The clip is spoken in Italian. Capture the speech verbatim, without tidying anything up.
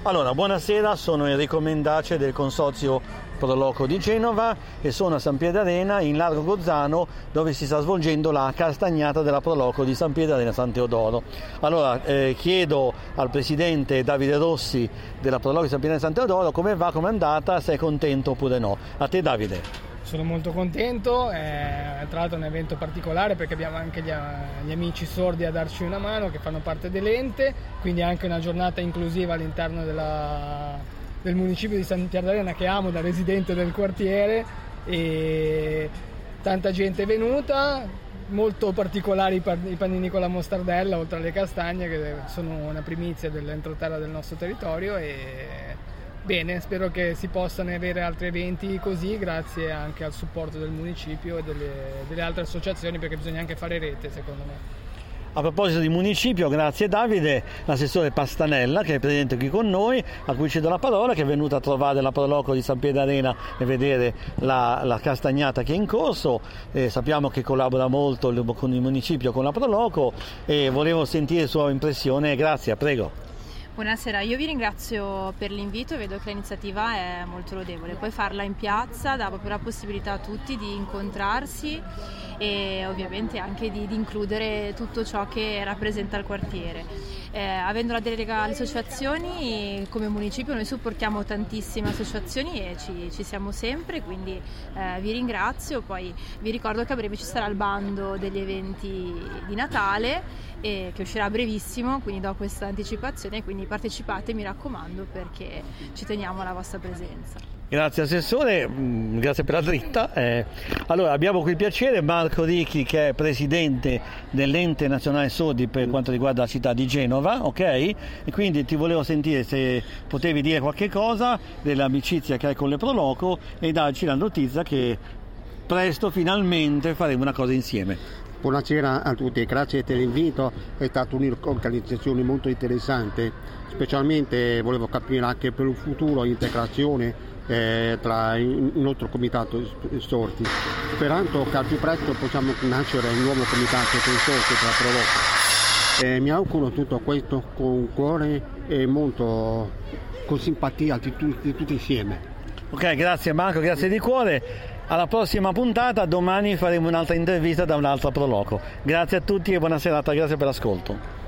Allora, buonasera, sono Enrico Mendace del Consorzio Proloco di Genova e sono a San Pierdarena in Largo Gozzano, dove si sta svolgendo la castagnata della Proloco di San Pierdarena San Teodoro. Allora eh, chiedo al presidente Davide Rossi della Proloco di San Pierdarena San Teodoro come va, come è andata, se è contento oppure no. A te Davide. Sono molto contento, è tra l'altro un evento particolare perché abbiamo anche gli, gli amici sordi a darci una mano che fanno parte dell'ente, quindi anche una giornata inclusiva all'interno della, del municipio di San Pierdarena che amo da residente del quartiere, e tanta gente è venuta, molto particolari i panini con la mostardella oltre alle castagne che sono una primizia dell'entroterra del nostro territorio. E bene, spero che si possano avere altri eventi così grazie anche al supporto del municipio e delle, delle altre associazioni, perché bisogna anche fare rete secondo me. A proposito di municipio, grazie Davide, l'assessore Pastanella che è presente qui con noi, a cui cedo la parola, che è venuta a trovare la Proloco di San Pierdarena e vedere la, la castagnata che è in corso. Eh, sappiamo che collabora molto con il municipio, con la Proloco, e volevo sentire la sua impressione. Grazie, prego. Buonasera, io vi ringrazio per l'invito e vedo che l'iniziativa è molto lodevole. Poi farla in piazza dà proprio la possibilità a tutti di incontrarsi e ovviamente anche di, di includere tutto ciò che rappresenta il quartiere. Eh, avendo la delega alle associazioni, come municipio noi supportiamo tantissime associazioni e ci, ci siamo sempre, quindi eh, vi ringrazio. Poi vi ricordo che a breve ci sarà il bando degli eventi di Natale e che uscirà a brevissimo, quindi do questa anticipazione, quindi partecipate, mi raccomando, perché ci teniamo alla vostra presenza. Grazie Assessore, grazie per la dritta. Eh, allora abbiamo qui il piacere, Marco Ricchi che è Presidente dell'Ente Nazionale Sordi per quanto riguarda la città di Genova, ok? E quindi ti volevo sentire se potevi dire qualche cosa dell'amicizia che hai con le Proloco e darci la notizia che presto finalmente faremo una cosa insieme. Buonasera a tutti, grazie per l'invito, è stata un'organizzazione molto interessante, specialmente volevo capire anche per un futuro integrazione eh, tra il nostro comitato sordi, sperando che al più presto possiamo nascere un nuovo comitato per i sordi tra Proloco. Eh, mi auguro tutto questo con cuore e molto con simpatia di tutti, tutti insieme. Ok, grazie Marco, grazie di cuore. Alla prossima puntata, domani faremo un'altra intervista da un'altra Proloco. Grazie a tutti e buona serata, grazie per l'ascolto.